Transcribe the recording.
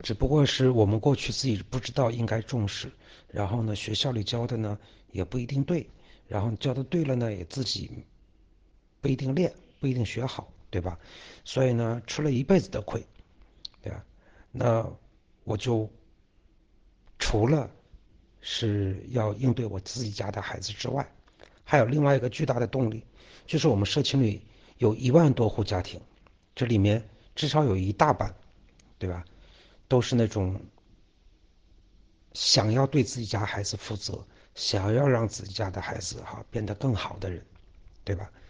只不过是我们过去自己不知道应该重视，然后呢，学校里教的呢也不一定对，然后教的对了呢，也自己不一定练，不一定学好，对吧？所以呢，吃了一辈子的亏，对吧？那我就除了是要应对我自己家的孩子之外，还有另外一个巨大的动力，就是我们社区里有1万多户家庭，这里面至少有一大半，对吧？都是那种想要对自己家孩子负责，想要让自己家的孩子变得更好的人，对吧？